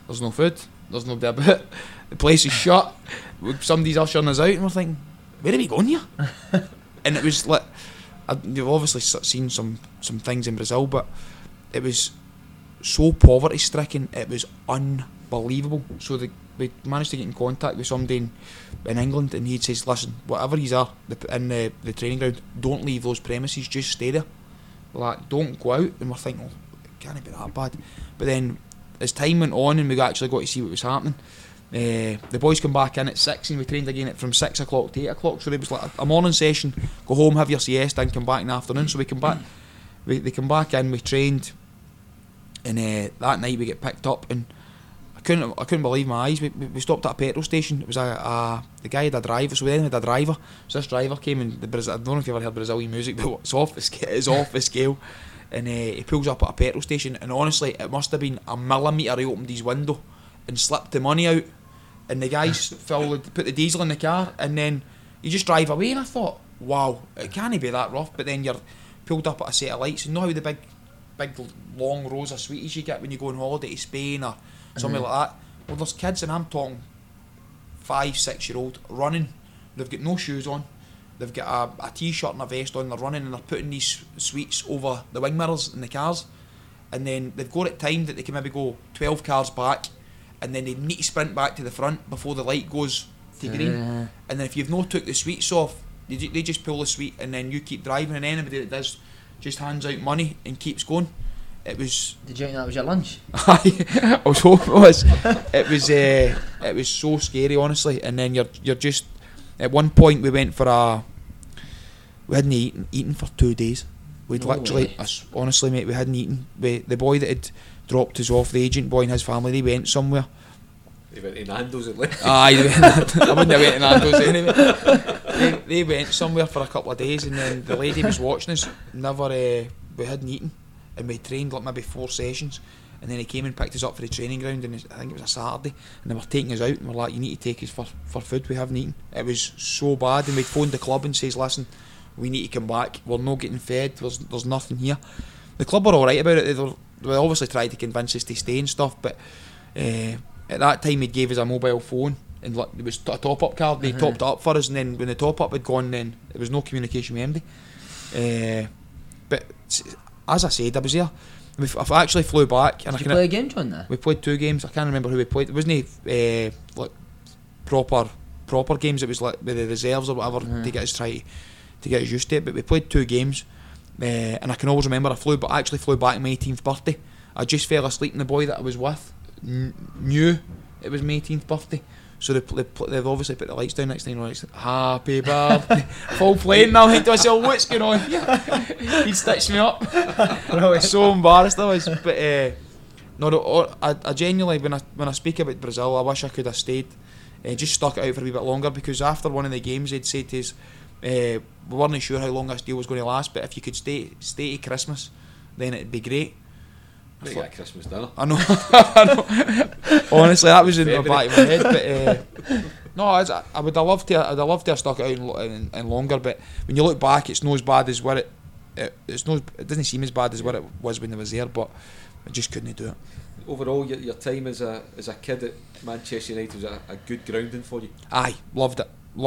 there's no food, there's nobody about, the place is shut, somebody's ushering us out, and we're thinking, where are we going here? And it was like, you've obviously seen some things in Brazil, but it was so poverty stricken, it was unbelievable. So we managed to get in contact with somebody in England, and he says, listen, whatever you are in the training ground, don't leave those premises, just stay there, like, don't go out. And we're thinking, oh, it can't be that bad. But then as time went on and we actually got to see what was happening, the boys come back in at 6 and we trained again from 6 o'clock to 8 o'clock. So there was like a morning session, go home, have your siesta, and come back in the afternoon. So we come back, they come back in, we trained, and that night we get picked up, and I couldn't believe my eyes. We stopped at a petrol station. It was the guy had a driver, so we then had a driver. So this driver came in, I don't know if you've ever heard Brazilian music, but it's off the scale. And he pulls up at a petrol station, and honestly, it must have been a millimetre. He opened his window and slipped the money out, and the guys put the diesel in the car, and then you just drive away. And I thought, wow, it can't be that rough. But then you're pulled up at a set of lights, and you know how the big long rows of sweeties you get when you go on holiday to Spain or something like that. Well, there's kids, and I'm talking 5-6 year old, running. They've got no shoes on, they've got a t-shirt and a vest on, they're running, and they're putting these sweets over the wing mirrors in the cars, and then they've got it timed that they can maybe go 12 cars back, and then they need to sprint back to the front before the light goes to green. And then if you've not took the sweets off, they just pull the sweet, and then you keep driving, and anybody that does just hands out money and keeps going. It was.
Did you think that was your lunch?
I was hoping it was. It was so scary, honestly. And then you're just. At one point we went for we hadn't eaten for 2 days. We'd literally, honestly, mate, we hadn't eaten. The boy that had dropped us off, the agent boy and his family, they went somewhere.
They went to Nando's at least.
Aye, I wouldn't have went to Nando's anyway. They went somewhere for a couple of days, and then the lady was watching us. We hadn't eaten, and we trained like maybe 4 sessions, and then he came and picked us up for the training ground, and I think it was a Saturday, and they were taking us out, and we're like, you need to take us for food, we haven't eaten. It was so bad, and we phoned the club and says, listen, we need to come back, we're not getting fed, there's nothing here. The club were alright about it. They obviously tried to convince us to stay and stuff, but at that time he gave us a mobile phone, and like, it was a top up card. They topped it up for us, and then when the top up had gone, then there was no communication with anybody. But as I said, I was there. I actually flew back. And
Did you play a game, John?
We played 2 games. I can't remember who we played. It wasn't like proper games. It was like with the reserves or whatever to get us to get us used to it. But we played 2 games, and I can always remember I actually flew back on my 18th birthday. I just fell asleep, and the boy that I was with knew it was my 18th birthday. So they've obviously put the lights down next thing. Like, happy birthday, full playing now. I think to myself, what's going on here? He stitched me up. So embarrassed I was. But no, I genuinely, when I speak about Brazil, I wish I could have stayed, just stuck it out for a wee bit longer, because after one of the games they'd said to us, we weren't sure how long this deal was going to last, but if you could stay to Christmas, then it'd be great.
I got a Christmas dinner.
I know. Honestly, that was in the back of my head. But no, I would have loved to. I'd have loved to have stuck it out and longer. But when you look back, it's not as bad as what it doesn't seem as bad as what it was when I was there. But I just couldn't do it.
Overall, your time as a kid at Manchester United was a good grounding for you.
Aye, loved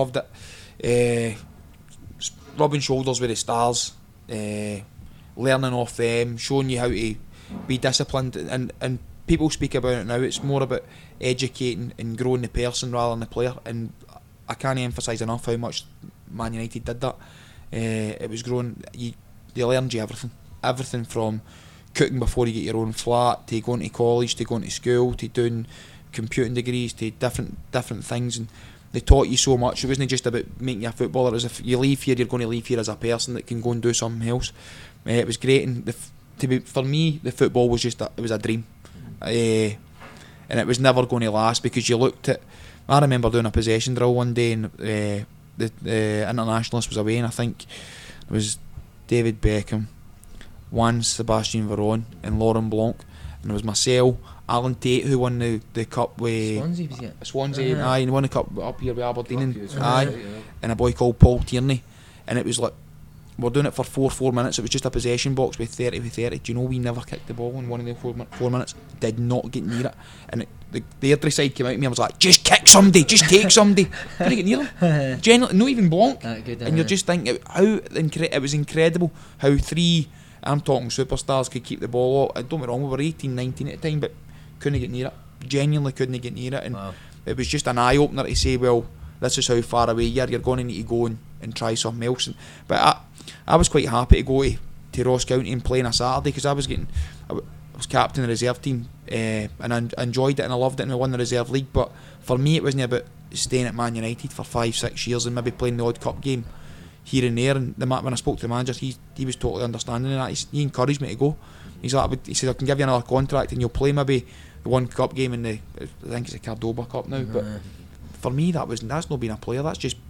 it. Rubbing shoulders with the stars, learning off them, showing you how to be disciplined, and people speak about it now. It's more about educating and growing the person rather than the player, and I can't emphasise enough how much Man United did that. It was growing. They learned you everything from cooking before you get your own flat, to going to college, to going to school, to doing computing degrees, to different things, and they taught you so much. It wasn't just about making you a footballer. It was, if you leave here, you're going to leave here as a person that can go and do something else. It was great, and for me, the football was just it was a dream, and it was never going to last, because you looked at. I remember doing a possession drill one day, and the internationalist was away, and I think it was David Beckham, Juan Sebastian Veron, and Laurent Blanc, and it was myself, Alan Tate, who won the cup with
Swansea, was it?
Swansea, aye, and won the cup up here with Aberdeen, and a boy called Paul Tierney, and it was like we're doing it for 4 minutes. It was just a possession box with 30 with 30. Do you know we never kicked the ball in one of the 4 minutes? Did not get near it. And the Airdrie side came out to me. I was like, just kick somebody, just take somebody. Couldn't get near them. Generally, not even Blanc. And you're just thinking how it was incredible how 3, I'm talking superstars, could keep the ball out. Don't get me wrong, we were 18, 19 at the time, but couldn't get near it. Genuinely couldn't get near it. And it was just an eye opener to say, well, this is how far away you're going to need to go and try something else. But I was quite happy to go to Ross County and play on a Saturday, because I was captain of the reserve team, and I enjoyed it and I loved it, and we won the reserve league. But for me, it wasn't about staying at Man United for 5-6 years and maybe playing the odd cup game here and there. And when I spoke to the manager, he was totally understanding of that. He encouraged me to go. He said, I can give you another contract and you'll play maybe the one cup game in I think it's the Cordoba Cup now. But for me, that's not being a player. That's just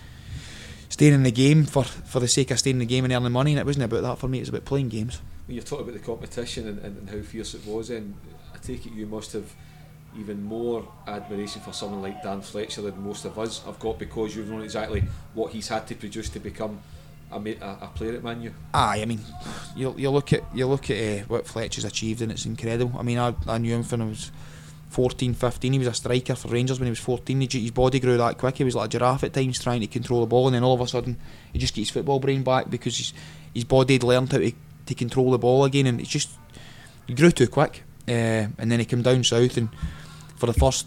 staying in the game for the sake of staying in the game and earning money. And it wasn't about that for me. It was about playing games.
When you're talking about the competition and how fierce it was, and I take it you must have even more admiration for someone like Dan Fletcher than most of us have got, because you've known exactly what he's had to produce to become a player at Man U.
Aye, I mean, you look at what Fletcher's achieved, and it's incredible. I mean, I knew him when I was 14, 15. He was a striker for Rangers when he was 14. His body grew that quick. He was like a giraffe at times trying to control the ball, and then all of a sudden he just gets his football brain back because his body had learned how to control the ball again, and it's just, he grew too quick. And then he came down south, and for the first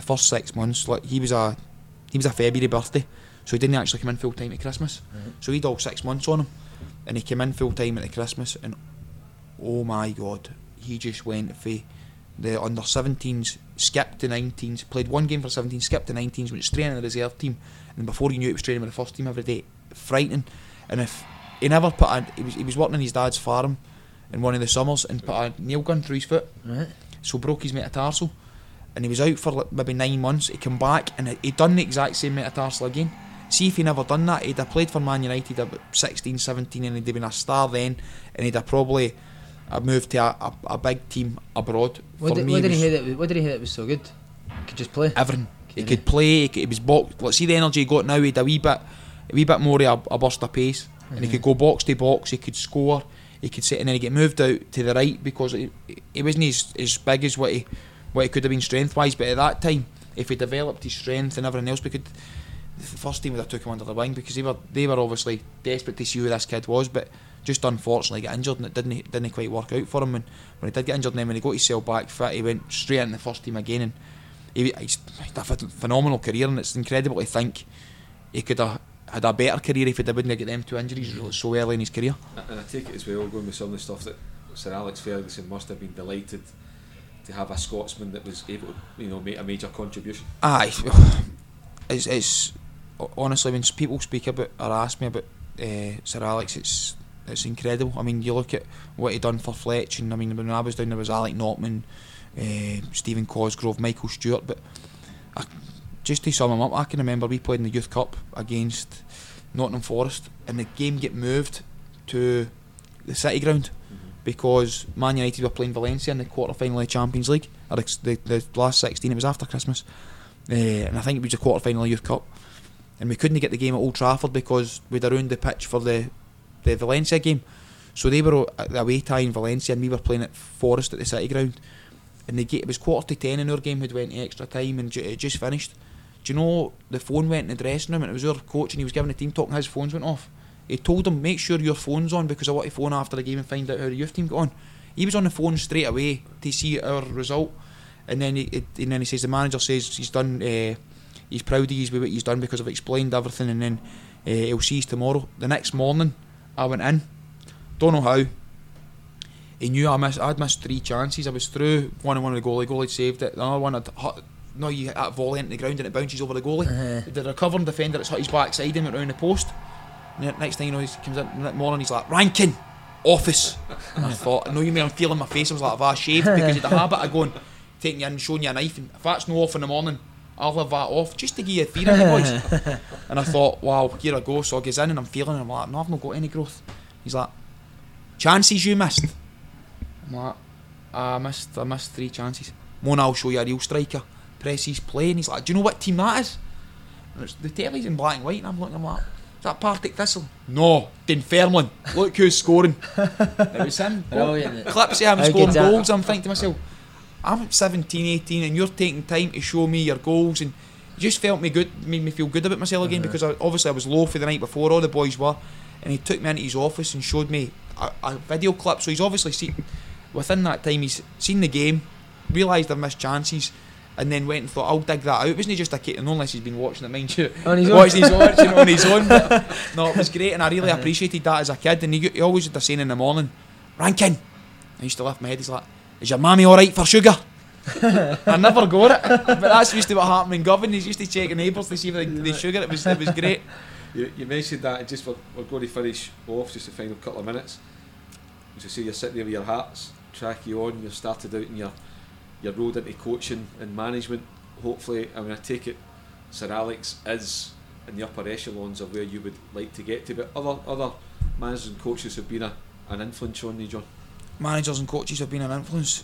6 months, like he was a February birthday, so he didn't actually come in full time at Christmas. So he'd all 6 months on him, and he came in full time at the Christmas, and oh my God, he just went for the under 17s, skipped to 19s, played one game for 17s, skipped to 19s, went straight in the reserve team, and before you knew it, was training with the first team every day. Frightening. And if he never he was working on his dad's farm in one of the summers and put a nail gun through his foot, so broke his metatarsal, and he was out for like maybe 9 months. He came back and he'd done the exact same metatarsal again. See if he never done that, he'd have played for Man United about 16, 17, and he'd have been a star then, and he'd have probably moved to a big team abroad.
What did he hit that was so good? He could just play
everything. He could play. He was box. Let's see the energy he got now. He had a wee bit more of a burst of pace, and he could go box to box. He could score. He could sit, and then he get moved out to the right because he wasn't as big as what he could have been strength wise. But at that time, if he developed his strength and everything else, the first team would have took him under the wing, because they were obviously desperate to see who this kid was, but just unfortunately got injured, and it didn't quite work out for him. And when he did get injured, and then when he got himself back fit, he went straight in the first team again, and he's had a phenomenal career, and it's incredible to think he could have had a better career if he wouldn't have got them 2 injuries so early in his career.
And I take it as well, going with some of the stuff, that Sir Alex Ferguson must have been delighted to have a Scotsman that was able to make a major contribution.
Aye, it's honestly, when people speak about or ask me about Sir Alex, it's incredible. I mean, you look at what he done for Fletch, and I mean, when I was down there was Alec Notman, Stephen Cosgrove, Michael Stewart, but just to sum him up, I can remember we played in the Youth Cup against Nottingham Forest, and the game get moved to the City Ground because Man United were playing Valencia in the quarter-final of the Champions League, or the last 16. It was after Christmas, and I think it was the quarter-final of the Youth Cup, and we couldn't get the game at Old Trafford because we'd ruined the pitch for the Valencia game. So they were at the away tie in Valencia, and we were playing at Forest at the City Ground, and it was 9:45 and our game had went extra time, and it just finished. Do you know, the phone went in the dressing room, and it was our coach, and he was giving the team talk, and his phones went off. He told them, make sure your phone's on, because I want to phone after the game and find out how the youth team got on. He was on the phone straight away to see our result, and then he says, the manager says he's done, he's proud of what he's done because I've explained everything, and then he'll see us tomorrow. The next morning I went in, don't know how. He knew I'd missed 3 chances. I was through one of the goalie saved it. The other one you hit that volley into the ground and it bounces over the goalie. The recovering defender, it's hit his backside and went round the post. And the next thing you know, he comes in that morning, he's like, Rankin, office. And I thought, I know you mean I'm feeling my face. I was like, have I shaved? Because he had a habit of going, taking you in, showing you a knife, and if that's no off in the morning, I'll have that off just to give you a fear in the boys. And I thought, wow, here I go. So I goes in and I'm feeling it. I'm like, no, I've not got any growth. He's like, chances you missed? I'm like, I missed 3 chances. Mona, I'll show you a real striker. Presses play, and he's like, do you know what team that is? And the telly's in black and white, and I'm looking, I'm like, Is that Partick Thistle? No, Dunfermline. Look who's scoring. It was him.
Brilliant.
Clips of him
How
scoring
good's that?
goals. I'm thinking to myself, I'm 17, 18 and you're taking time to show me your goals, and it just felt me good, made me feel good about myself again, because I was low for the night before, all the boys were, and he took me into his office and showed me a video clip. So he's obviously seen, within that time he's seen the game, realised I've missed chances, and then went and thought, I'll dig that out. It wasn't just a kid, unless he's been watching it, mind you,
On his own.
watching on his own. But no, it was great, and I really appreciated that as a kid. And he always had the saying in the morning, Rankin. I used to lift my head. He's like, "Is your mammy all right for sugar?" I never got it, but that's used to what happened in Govan. He's used to check neighbours to see if they sugar. It was great.
You mentioned that, and just we're going to finish off just the final couple of minutes. As you say, you're sitting there with your hats, tracky on. You've started out in your road into coaching and management. Hopefully, I mean, I take it Sir Alex is in the upper echelons of where you would like to get to, but other managers and coaches have been an influence on you, John.
Managers and coaches have been an influence.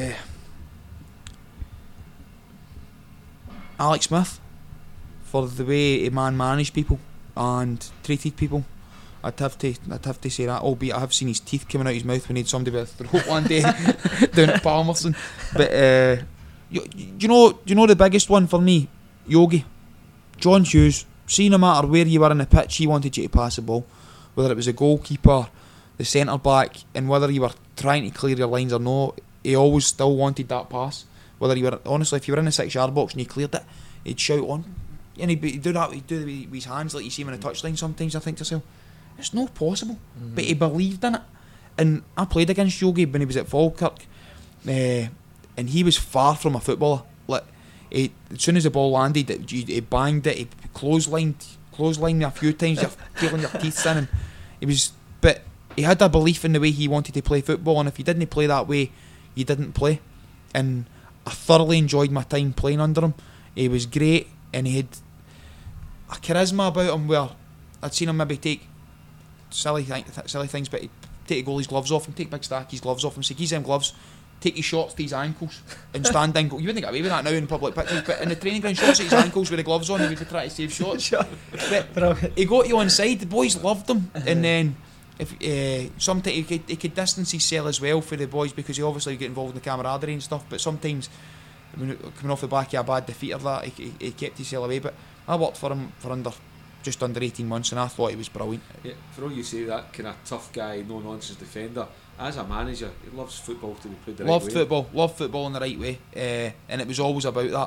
Alex Smith, for the way he managed people and treated people. I'd have to say that, albeit I have seen his teeth coming out his mouth when he had somebody with a throat one day down at Palmerston. But you know the biggest one for me, Yogi, John Hughes. See, no matter where you were in the pitch, he wanted you to pass the ball, whether it was a goalkeeper, the centre back, and whether you were trying to clear your lines or not, he always still wanted that pass. Whether you were, honestly, if you were in the 6-yard box and you cleared it, he'd shout on, and he'd do that. He'd do it with his hands like you see him in the touchline. Sometimes I think to myself, it's not possible, but he believed in it. And I played against Yogi when he was at Falkirk, and he was far from a footballer. Like, as soon as the ball landed, he banged it. He clotheslined me a few times. You're feeling your teeth in, and but he had a belief in the way he wanted to play football. And if he didn't play that way, you didn't play. And I thoroughly enjoyed my time playing under him. He was great, and he had a charisma about him where I'd seen him maybe take silly things, but he'd take the goalie's gloves off and take Big Stacky's gloves off and say, "Give them gloves, take his shorts to his ankles and stand in goal." You wouldn't get away with that now in public pitches, but in the training ground, shorts at his ankles with the gloves on, he would try to save shots. But he got you on side. The boys loved him, and then if sometimes he could distance himself as well for the boys, because he obviously get involved in the camaraderie and stuff. But sometimes, I mean, coming off the back of a bad defeat or that, he kept himself away. But I worked for him for just under 18 months, and I thought he was brilliant. Yeah,
for all you say, that kind of tough guy, no nonsense defender, as a manager, he loves football to be played the right way.
Loved football in the right way, and it was always about that.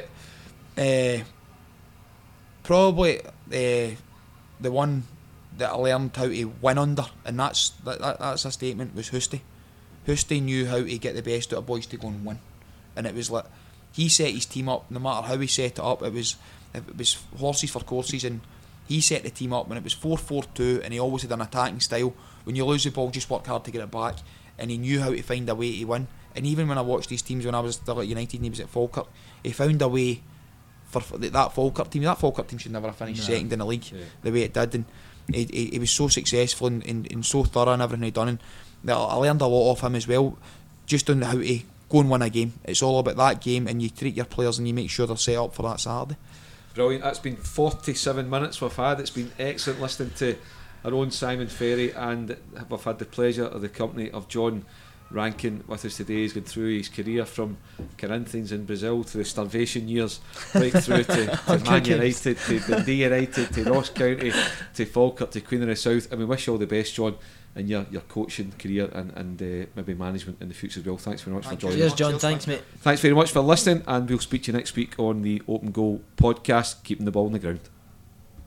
But probably the one that I learned how to win under, and that's a statement, was Hoosty. Hoosty knew how to get the best out of boys to go and win, and it was like he set his team up. No matter how he set it up, it was horses for courses, and he set the team up when it was 4-4-2, and he always had an attacking style. When you lose the ball, just work hard to get it back, and he knew how to find a way to win. And even when I watched these teams when I was still at United and he was at Falkirk, he found a way for that Falkirk team. That Falkirk team should never have finished second in the league the way it did, and he was so successful and so thorough in everything he'd done. And I learned a lot off him as well, just on how to go and win a game. It's all about that game, and you treat your players and you make sure they're set up for that Saturday.
Brilliant. That's been 47 minutes we've had. It's been excellent listening to our own Simon Ferry, and we've had the pleasure of the company of John Rankin with us today. He's gone through his career from Corinthians in Brazil to the starvation years, right through to Man United, to Dundee United, to Ross County, to Falkirk, to Queen of the South. And we wish you all the best, John, in your coaching career and maybe management in the future as well. Thanks very much for joining us.
Cheers, John. Thanks, mate.
Thanks very much for listening, and we'll speak to you next week on the Open Goal podcast, keeping the ball on the ground.